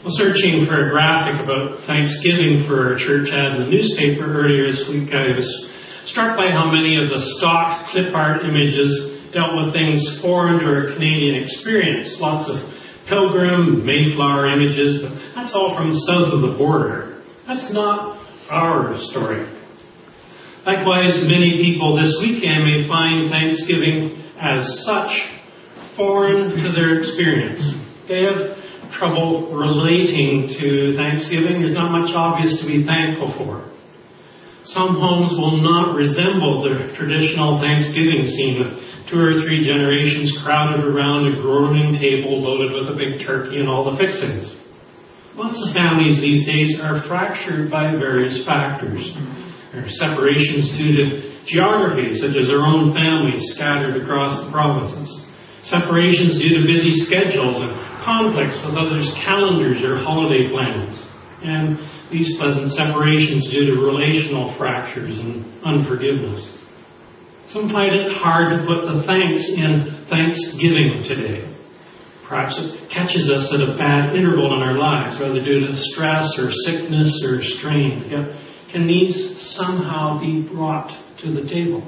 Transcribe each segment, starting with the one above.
Well, searching for a graphic about Thanksgiving for our church ad in the newspaper earlier this week, I was struck by how many of the stock clip art images dealt with things foreign to our Canadian experience. Lots of Pilgrim, Mayflower images, but that's all from south of the border. That's not our story. Likewise, many people this weekend may find Thanksgiving as such foreign to their experience. They have trouble relating to Thanksgiving. There's not much obvious to be thankful for. Some homes will not resemble the traditional Thanksgiving scene with 2 or 3 generations crowded around a groaning table loaded with a big turkey and all the fixings. Lots of families these days are fractured by various factors. There are separations due to geography, such as our own families scattered across the provinces. Separations due to busy schedules and conflicts with others' calendars or holiday plans. And these pleasant separations due to relational fractures and unforgiveness. Some find it hard to put the thanks in Thanksgiving today. Perhaps it catches us at a bad interval in our lives, whether due to stress or sickness or strain. Yet, can these somehow be brought to the table?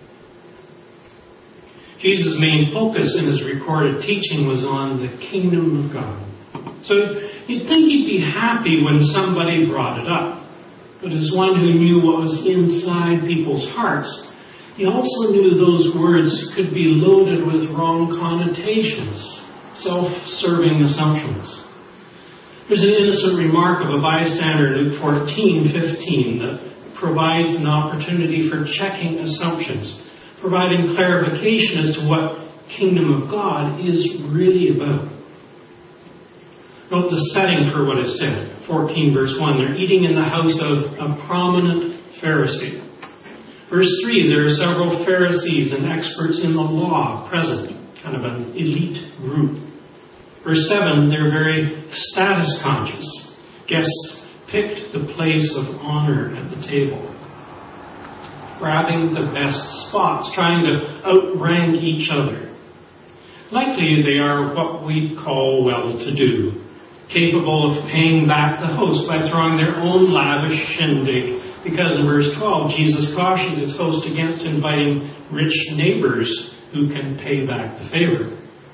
Jesus' main focus in his recorded teaching was on the kingdom of God. So you'd think he'd be happy when somebody brought it up. But as one who knew what was inside people's hearts, he also knew those words could be loaded with wrong connotations, self-serving assumptions. There's an innocent remark of a bystander in Luke 14:15 that provides an opportunity for checking assumptions, providing clarification as to what kingdom of God is really about. Note the setting for what is said. 14 verse 1, they're eating in the house of a prominent Pharisee. Verse 3, there are several Pharisees and experts in the law present, kind of an elite group. Verse 7, they're very status conscious. Guests picked the place of honor at the table, grabbing the best spots, trying to outrank each other. Likely they are what we call well-to-do, capable of paying back the host by throwing their own lavish shindig, because in verse 12, Jesus cautions his host against inviting rich neighbors who can pay back the favor.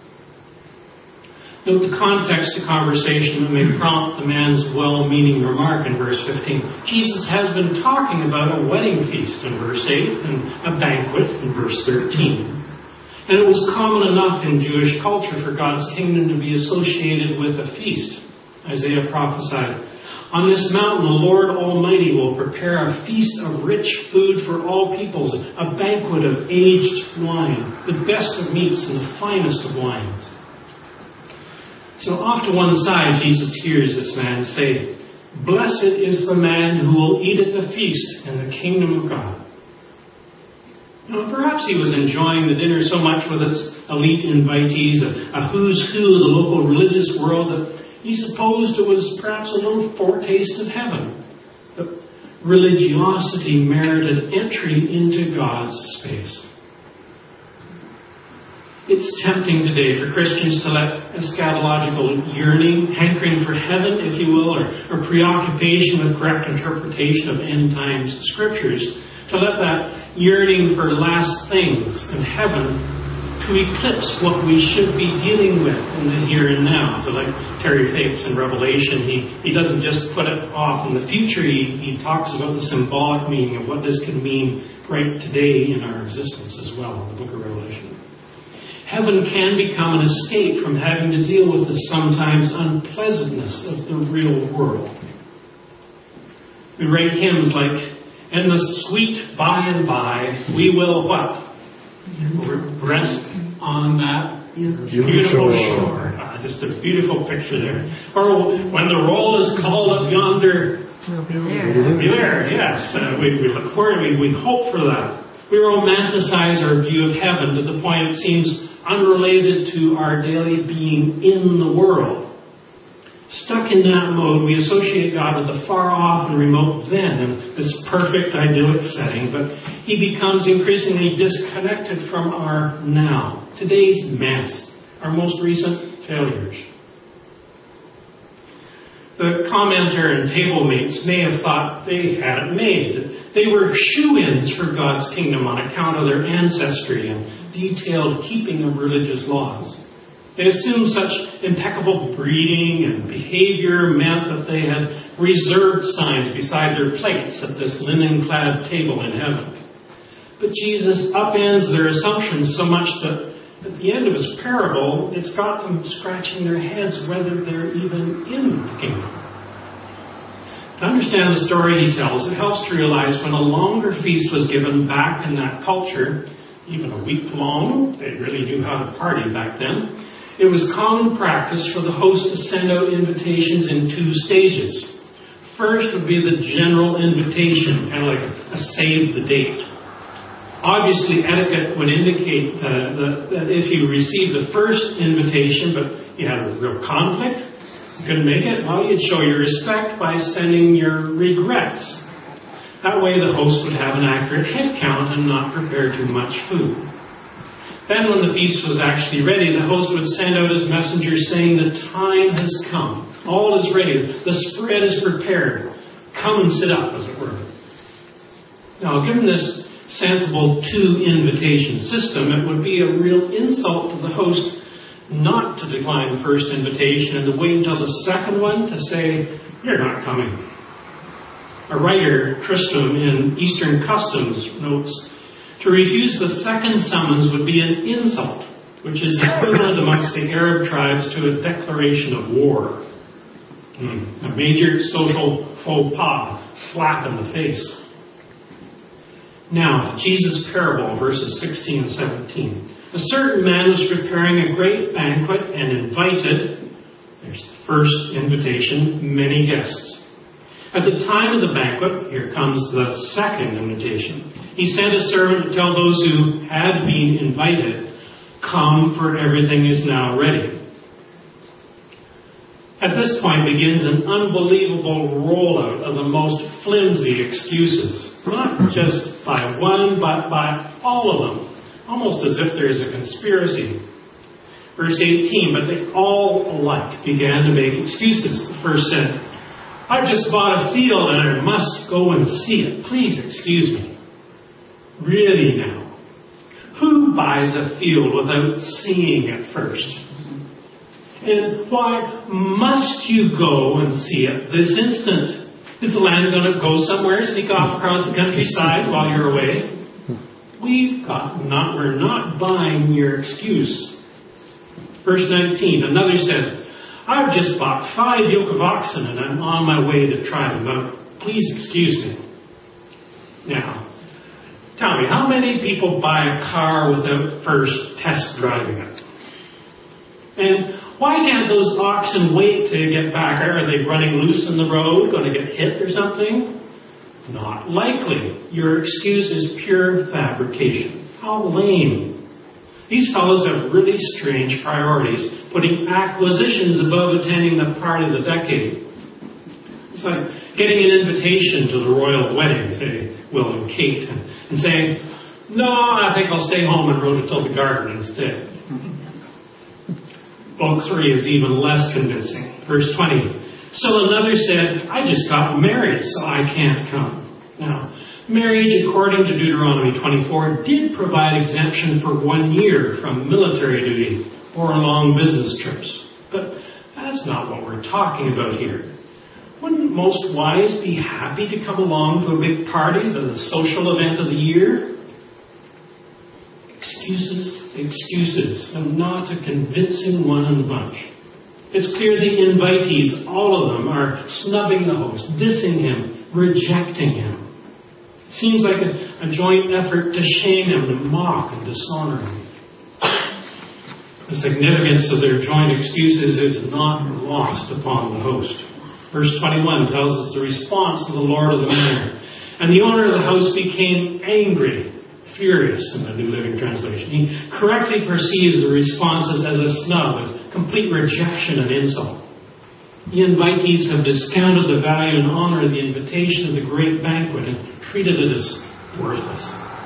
Note the context to conversation that may prompt the man's well-meaning remark in verse 15. Jesus has been talking about a wedding feast in verse 8 and a banquet in verse 13. And it was common enough in Jewish culture for God's kingdom to be associated with a feast. Isaiah prophesied, "On this mountain the Lord Almighty will prepare a feast of rich food for all peoples, a banquet of aged wine, the best of meats and the finest of wines." So off to one side, Jesus hears this man say, "Blessed is the man who will eat at the feast in the kingdom of God." Now, perhaps he was enjoying the dinner so much with its elite invitees, a who's who of the local religious world, that he supposed it was perhaps a little foretaste of heaven. But religiosity merited entry into God's space. It's tempting today for Christians to let eschatological yearning, hankering for heaven, if you will, or preoccupation with correct interpretation of end times scriptures, to let that yearning for last things in heaven to eclipse what we should be dealing with in the here and now. So like Terry Fates in Revelation, he doesn't just put it off in the future, he talks about the symbolic meaning of what this can mean right today in our existence as well in the book of Revelation. Heaven can become an escape from having to deal with the sometimes unpleasantness of the real world. We write hymns like, "In the sweet by and by, we will" what? Rest on that beautiful shore. Just a beautiful picture there. Or when the roll is called up yonder, we'll be there. Yes, we look forward. We hope for that. We romanticize our view of heaven to the point it seems unrelated to our daily being in the world. Stuck in that mode, we associate God with the far off and remote then in this perfect idyllic setting, but he becomes increasingly disconnected from our now, today's mess, our most recent failures. The commenter and table mates may have thought they had it made. They were shoo-ins for God's kingdom on account of their ancestry and detailed keeping of religious laws. They assumed such impeccable breeding and behavior meant that they had reserved signs beside their plates at this linen-clad table in heaven. But Jesus upends their assumptions so much that at the end of his parable, it's got them scratching their heads whether they're even in the kingdom. To understand the story he tells, it helps to realize when a longer feast was given back in that culture, even a week long, they really knew how to party back then, it was common practice for the host to send out invitations in 2 stages. First would be the general invitation, kind of like a save the date. Obviously, etiquette would indicate that if you received the first invitation, but you had a real conflict, you couldn't make it, well, you'd show your respect by sending your regrets. That way the host would have an accurate head count and not prepare too much food. Then when the feast was actually ready, the host would send out his messengers saying, the time has come. All is ready. The spread is prepared. Come and sit up, as it were. Now, given this sensible 2-invitation system, it would be a real insult to the host not to decline the first invitation and to wait until the second one to say, you're not coming. A writer, Tristram, in Eastern Customs notes, to refuse the second summons would be an insult, which is equivalent amongst the Arab tribes to a declaration of war. A major social faux pas, slap in the face. Now, Jesus' parable, verses 16 and 17. A certain man was preparing a great banquet and invited, there's the first invitation, many guests. At the time of the banquet, here comes the second invitation. He sent a servant to tell those who had been invited, come, for everything is now ready. At this point begins an unbelievable rollout of the most flimsy excuses. Not just by one, but by all of them. Almost as if there's a conspiracy. Verse 18, but they all alike began to make excuses. The first said, I've just bought a field and I must go and see it. Please excuse me. Really now? Who buys a field without seeing it first? And why must you go and see it this instant? Is the land going to go somewhere, sneak off across the countryside while you're away? We're not buying your excuse. Verse 19, another said, I've just bought 5 yoke of oxen and I'm on my way to try them out. Please excuse me. Now, tell me, how many people buy a car without first test driving it? And why can't those oxen wait to get back? Are they running loose in the road, going to get hit or something? Not likely. Your excuse is pure fabrication. How lame. These fellows have really strange priorities, putting acquisitions above attending the party of the decade. It's like getting an invitation to the royal wedding, say, Will and Kate, and saying, no, I think I'll stay home and row to Tilbury Garden instead. Book 3 is even less convincing. Verse 20. So another said, I just got married, so I can't come. Now, marriage, according to Deuteronomy 24, did provide exemption for 1 year from military duty or long business trips. But that's not what we're talking about here. Wouldn't most wives be happy to come along to a big party, the social event of the year? Excuses, and not a convincing one in the bunch. It's clear the invitees, all of them, are snubbing the host, dissing him, rejecting him. It seems like a joint effort to shame him, to mock and dishonor him. The significance of their joint excuses is not lost upon the host. Verse 21 tells us the response of the Lord of the manor. And the owner of the house became angry, furious in the New Living Translation. He correctly perceives the responses as a snub, as complete rejection and insult. The invitees have discounted the value and honor of the invitation of the great banquet and treated it as worthless.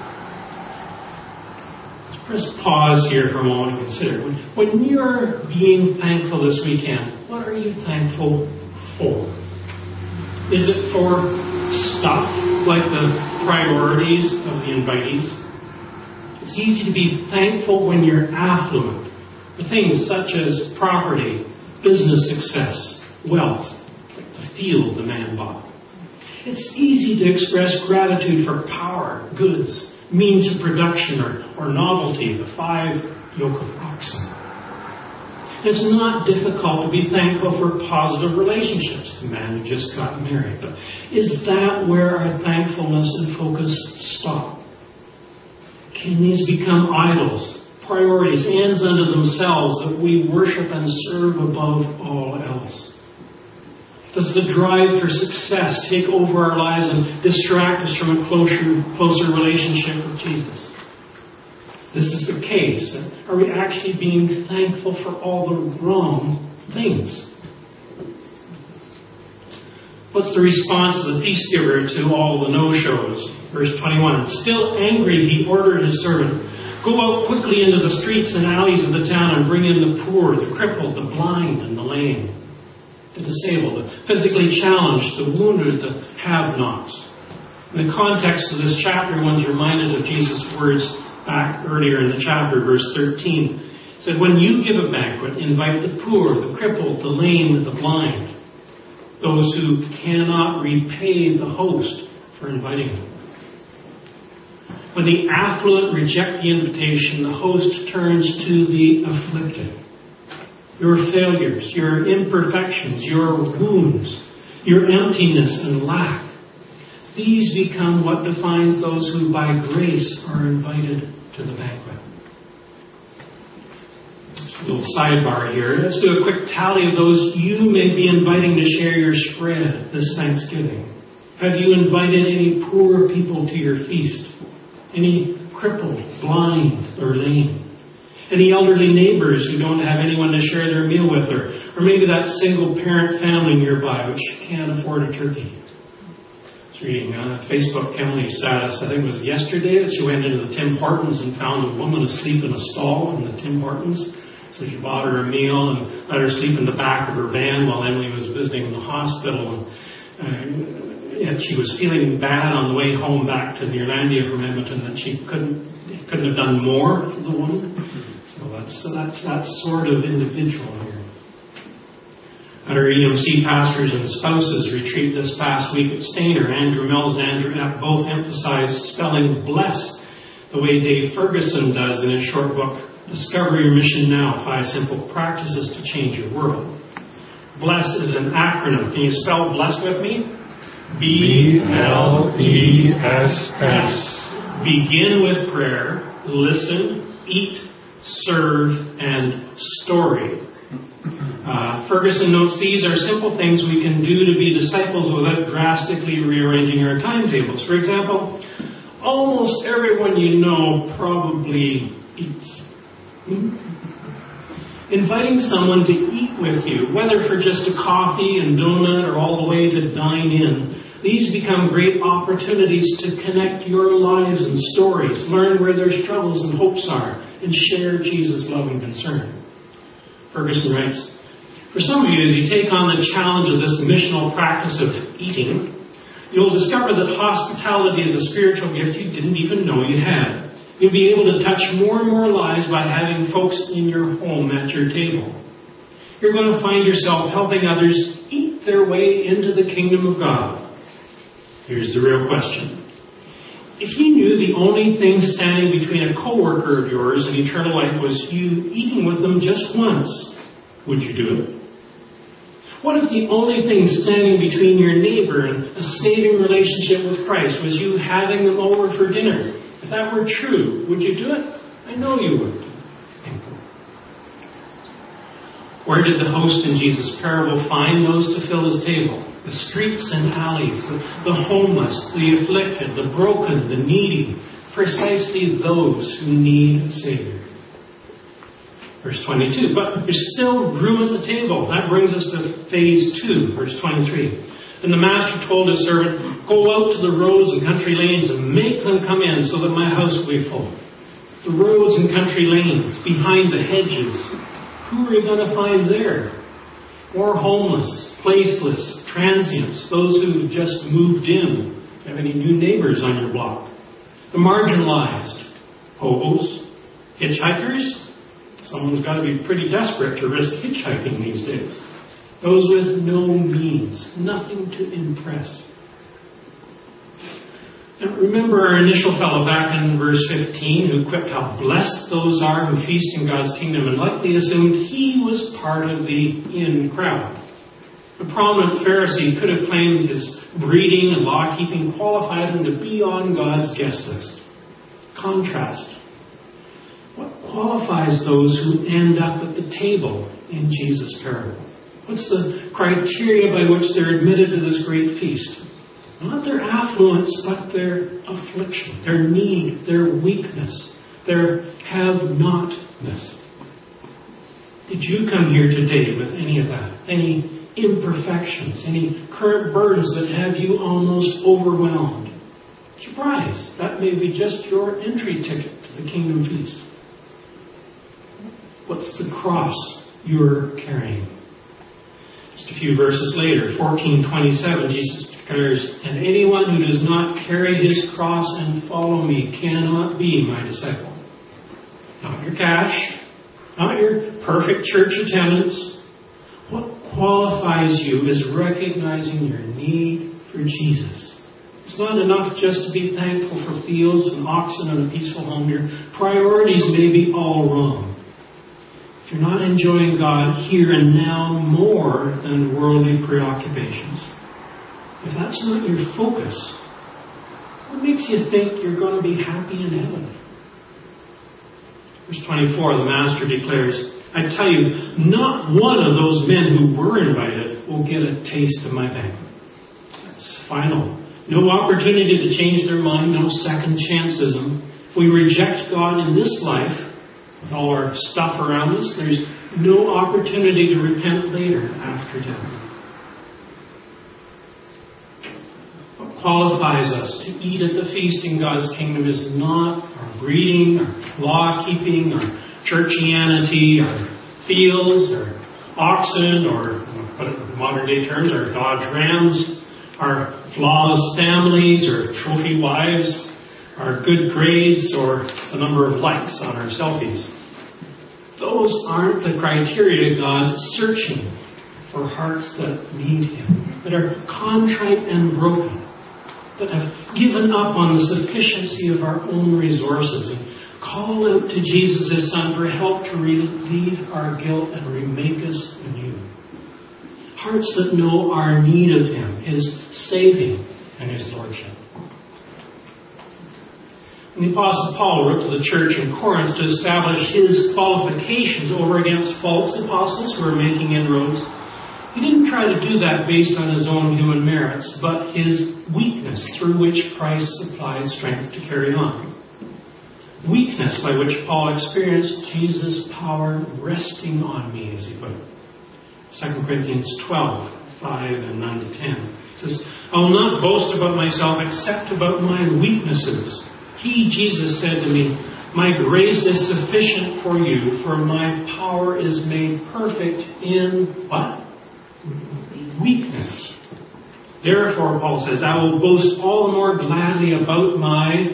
Let's press pause here for a moment and consider. When you're being thankful this weekend, what are you thankful for? Is it for stuff like the priorities of the invitees? It's easy to be thankful when you're affluent for things such as property, business success, wealth, like the field the man bought. It's easy to express gratitude for power, goods, means of production, or novelty, the 5 yoke of oxen. It's not difficult to be thankful for positive relationships, the man who just got married. But is that where our thankfulness and focus stop? Can these become idols, priorities, ends unto themselves that we worship and serve above all else? Does the drive for success take over our lives and distract us from a closer relationship with Jesus? This is the case. Are we actually being thankful for all the wrong things? What's the response of the feast giver to all the no-shows? Verse 21. Still angry, he ordered his servant, "Go out quickly into the streets and alleys of the town and bring in the poor, the crippled, the blind, and the lame, the disabled, the physically challenged, the wounded, the have-nots." In the context of this chapter, one's reminded of Jesus' words back earlier in the chapter, verse 13. It said, "When you give a banquet, invite the poor, the crippled, the lame, and the blind, those who cannot repay the host for inviting them." When the affluent reject the invitation, the host turns to the afflicted. Your failures, your imperfections, your wounds, your emptiness and lack, these become what defines those who by grace are invited to the banquet. Just a little sidebar here. Let's do a quick tally of those you may be inviting to share your spread this Thanksgiving. Have you invited any poor people to your feast? Any crippled, blind, or lame? Any elderly neighbors who don't have anyone to share their meal with, or maybe that single parent family nearby which can't afford a turkey? I was reading Facebook Emily's status, I think it was yesterday, that she went into the Tim Hortons and found a woman asleep in a stall in the Tim Hortons. So she bought her a meal and let her sleep in the back of her van while Emily was visiting the hospital. And she was feeling bad on the way home back to Nearlandia from Edmonton that she couldn't have done more for the woman. So that's that sort of individual here. At our EMC Pastors and Spouses retreat this past week at Stainer, Andrew Mills and Andrew Epp both emphasized spelling bless the way Dave Ferguson does in his short book, Discover Your Mission Now, 5 Simple Practices to Change Your World. Bless is an acronym. Can you spell bless with me? BLESS. Begin with prayer, listen, eat, serve, and story. Ferguson notes these are simple things we can do to be disciples without drastically rearranging our timetables. For example, almost everyone you know probably eats. Inviting someone to eat with you, whether for just a coffee and donut or all the way to dine in, these become great opportunities to connect your lives and stories, learn where their struggles and hopes are, and share Jesus' love and concern. Ferguson writes, for some of you, as you take on the challenge of this missional practice of eating, you'll discover that hospitality is a spiritual gift you didn't even know you had. You'll be able to touch more and more lives by having folks in your home at your table. You're going to find yourself helping others eat their way into the kingdom of God. Here's the real question. If you knew the only thing standing between a coworker of yours and eternal life was you eating with them just once, would you do it? What if the only thing standing between your neighbor and a saving relationship with Christ was you having them over for dinner? If that were true, would you do it? I know you would. Where did the host in Jesus' parable find those to fill his table? The streets and alleys, the homeless, the afflicted, the broken, the needy. Precisely those who need a Savior. Verse 22, but there's still room at the table. That brings us to phase 2, verse 23. And the master told his servant, go out to the roads and country lanes and make them come in so that my house will be full. The roads and country lanes, behind the hedges. Who are you going to find there? More homeless, placeless, transients, those who've just moved in. Do you have any new neighbors on your block? The marginalized, hobos, hitchhikers. Someone's got to be pretty desperate to risk hitchhiking these days. Those with no means, nothing to impress. And remember our initial fellow back in verse 15 who quipped how blessed those are who feast in God's kingdom, and likely assumed he was part of the in crowd. The prominent Pharisee could have claimed his breeding and law-keeping qualified him to be on God's guest list. Contrast. What qualifies those who end up at the table in Jesus' parable? What's the criteria by which they're admitted to this great feast? Not their affluence, but their affliction, their need, their weakness, their have-notness. Did you come here today with any of that? Any imperfections? Any current burdens that have you almost overwhelmed? Surprise! That may be just your entry ticket to the kingdom feast. What's the cross you're carrying? Just a few verses later, 14:27, Jesus declares, "And anyone who does not carry his cross and follow me cannot be my disciple." Not your cash, not your perfect church attendance. What qualifies you is recognizing your need for Jesus. It's not enough just to be thankful for fields and oxen and a peaceful home. Your priorities may be all wrong. If you're not enjoying God here and now more than worldly preoccupations, if that's not your focus, what makes you think you're going to be happy in heaven? Verse 24, the Master declares, "I tell you, not one of those men who were invited will get a taste of my banquet." That's final. No opportunity to change their mind, no second chancism. If we reject God in this life, with all our stuff around us, there's no opportunity to repent later after death. What qualifies us to eat at the feast in God's kingdom is not our breeding, our law-keeping, our churchianity, our fields, our oxen, or put it in modern-day terms, our Dodge Rams, our flawless families, or trophy wives, our good grades, or the number of likes on our selfies. Those aren't the criteria God's searching for hearts that need Him, that are contrite and broken, that have given up on the sufficiency of our own resources and call out to Jesus, His Son, for help to relieve our guilt and remake us anew. Hearts that know our need of Him, His saving and His Lordship. And the Apostle Paul wrote to the church in Corinth to establish his qualifications over against false apostles who were making inroads. He didn't try to do that based on his own human merits, but his weakness through which Christ supplied strength to carry on. Weakness by which Paul experienced Jesus' power resting on me, as he put it. 2 Corinthians 12, 5 and 9 to 10. It says, "I will not boast about myself except about my weaknesses. He, Jesus, said to me, 'My grace is sufficient for you, for my power is made perfect in' what? Weakness. Therefore," Paul says, "I will boast all the more gladly about my,"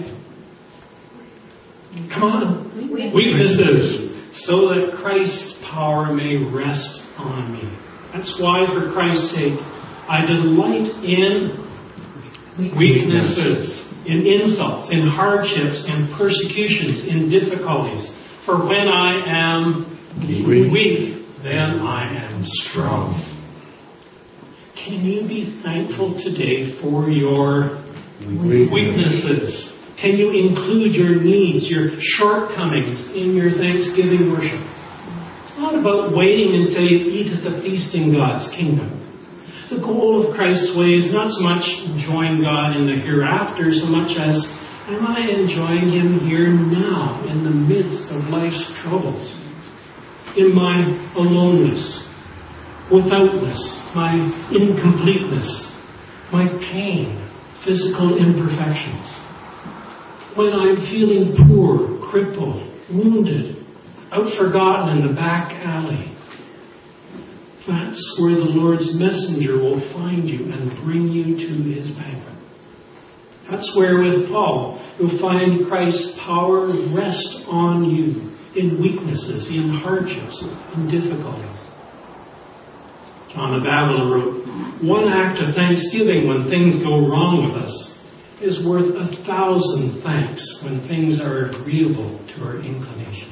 weaknesses, so that Christ's power may rest on me. That's why, for Christ's sake, I delight in weaknesses, in insults, in hardships, in persecutions, in difficulties. For when I am weak, then I am strong. Can you be thankful today for your weaknesses? Can you include your needs, your shortcomings in your Thanksgiving worship? It's not about waiting until you eat at the feast in God's kingdom. The goal of Christ's way is not so much enjoying God in the hereafter, so much as, am I enjoying Him here now in the midst of life's troubles? In my aloneness, withoutness, my incompleteness, my pain, physical imperfections. When I'm feeling poor, crippled, wounded, out forgotten in the back alley. That's where the Lord's messenger will find you and bring you to his banquet. That's where, with Paul, you'll find Christ's power rest on you in weaknesses, in hardships, in difficulties. John of Avila wrote, "One act of thanksgiving when things go wrong with us is worth 1,000 thanks when things are agreeable to our inclination."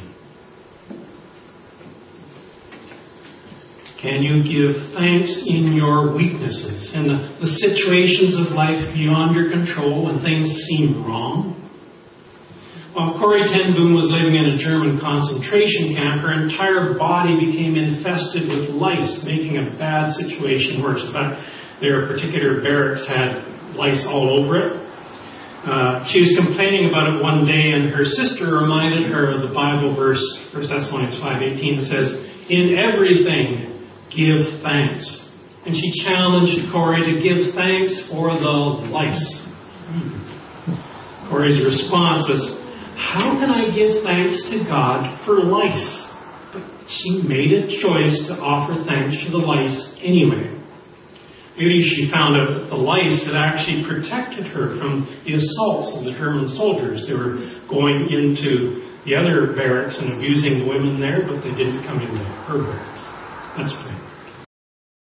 Can you give thanks in your weaknesses, in the situations of life beyond your control when things seem wrong? While Corrie ten Boom was living in a German concentration camp, her entire body became infested with lice, making a bad situation worse. In fact, their particular barracks had lice all over it. She was complaining about it one day, and her sister reminded her of the Bible verse, 1 Thessalonians 5:18, that says, "In everything, give thanks." And she challenged Corrie to give thanks for the lice. Corrie's response was, "How can I give thanks to God for lice?" But she made a choice to offer thanks to the lice anyway. Maybe she found out that the lice had actually protected her from the assaults of the German soldiers. They were going into the other barracks and abusing the women there, but they didn't come into her barracks. Let's pray.